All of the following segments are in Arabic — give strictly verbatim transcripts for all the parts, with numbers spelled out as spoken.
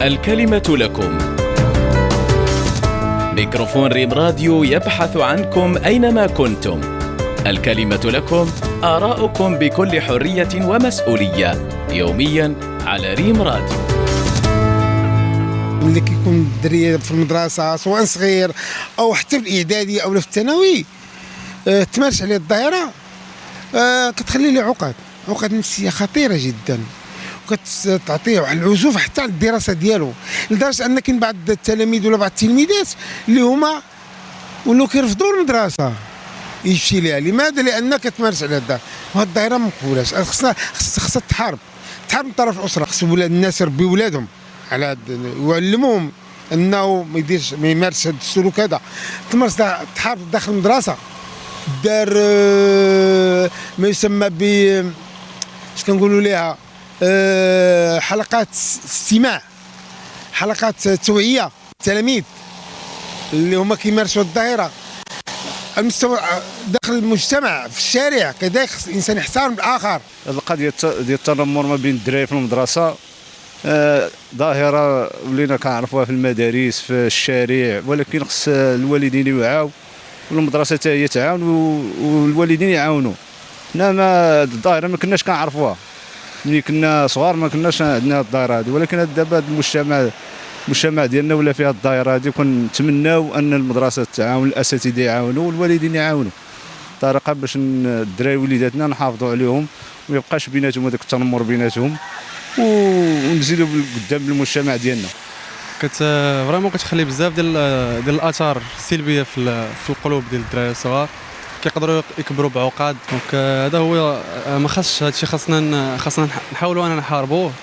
الكلمة لكم. ميكروفون ريم راديو يبحث عنكم أينما كنتم. الكلمة لكم، آراؤكم بكل حرية ومسؤولية، يومياً على ريم راديو. ملي كيكون الدري في المدرسة سواء صغير أو حتى في الإعدادي أو في الثانوي، أه تمارس عليه الظاهرة، أه كتخلي له عقد عقد نفسية خطيرة جدا، وكتعطيه واحد العزوف حتى على الدراسة ديالو، لدرجة أن كاين بعض التلاميذ ولا بعض التلميذات اللي هما ولاو كيرفضوا المدرسة يمشي ليها. لماذا؟ لأنك تمارس على هذا، وهاد الظاهرة ما مقبولاش. خصها خصها تحارب تحارب من طرف الأسرة. خص ولاد الناس يربيو ولادهم على هاد، يعلموهم أنه ما يديرش ما يمارسش هذا السلوك هذا. تمارس تحارب داخل المدرسة، دار ما يسمى ب اش كنقولوا ليها حلقات استماع، حلقات توعية التلاميذ اللي هما كيمارسوا الظاهرة المستوى داخل المجتمع في الشارع. كذلك خص الانسان يحترم الاخر. القضيه ديال التنمر ما بين الدراري في المدرسه آه ظاهره ولينا كنعرفوها في المدارس في الشارع، ولكن خص الوالدين يوعاو والمدرسه حتى هي تعاون والوالدين يعاونوا. انما الظاهره ما كناش كنعرفوها ملي كنا صغار، ما كناش عندنا الظاهره هذه، ولكن دابا المجتمع المجتمع ديالنا ولا فيها الظاهره هذه، كنتمناو ان المدرسه تعاون، الاساتذه يعاونوا والوالدين يعاونوا طريقه باش الدراري وليداتنا نحافظوا عليهم وما يبقاش بيناتهم هذاك التنمر بيناتهم، ونزيدوا قدام المجتمع ديالنا. كت فريمون كتخلي بزاف ديال ديال الاثار السلبيه في في القلوب ديال الدراري الصغار، كيقدروا يكبروا بعقاد. دونك هذا هو ما خاصش، هذا الشيء خاصنا خاصنا نحاولوا اننا نحاربوه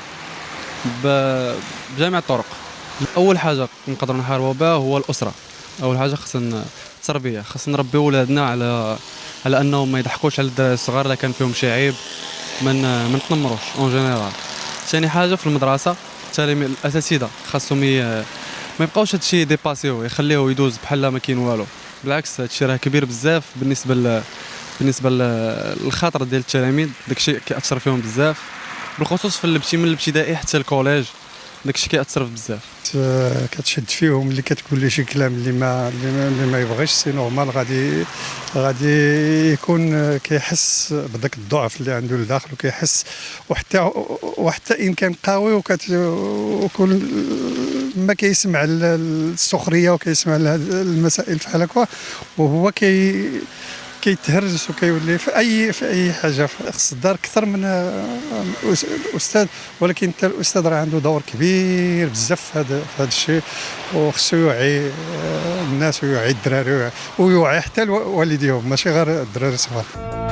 بجميع الطرق. اول حاجه نقدروا نحاربوا بها هو الاسره. اول حاجه خاصنا التربيه، خاصنا نربيو ولادنا على على انهم ما يضحكوش على الدراري الصغار الا كان فيهم شي عيب، من ما نتنمروش اون جينيرال. ثاني حاجه في المدرسه التلاميذ الاساتذه خاصهم ما يبقاوش هذا الشيء ديباسيو، يخليوه يدوز بحال ما كاين والو. بالعكس هذا الشيء راه كبير بزاف بالنسبه ل... بالنسبه للخاطر ديال التلاميذ. داك الشيء كيأثر فيهم بزاف، بالخصوص في الابتدائي من الابتدائي حتى الكوليج. داك الشيء كيأثر بزاف. كتشد فيهم اللي كتقول لي شي كلام اللي ما اللي ما يبغيش، سي نورمال غادي غادي يكون كيحس بداك الضعف اللي عنده لداخل، وكيحس وحتى وحتى ان كان قوي وكل ما كيسمع السخريه وكيسمع المسائل بحال هكا، وهو كي كيتهرس وكيولي في اي في اي حاجه. خص الدار اكثر من الاستاذ، ولكن حتى الاستاذ راه عنده دور كبير بزاف في هذا في هذا الشيء، وخصو يوعي الناس ويوعي الدراري ويوعي حتى والديهم، ماشي غير الدراري الصغار.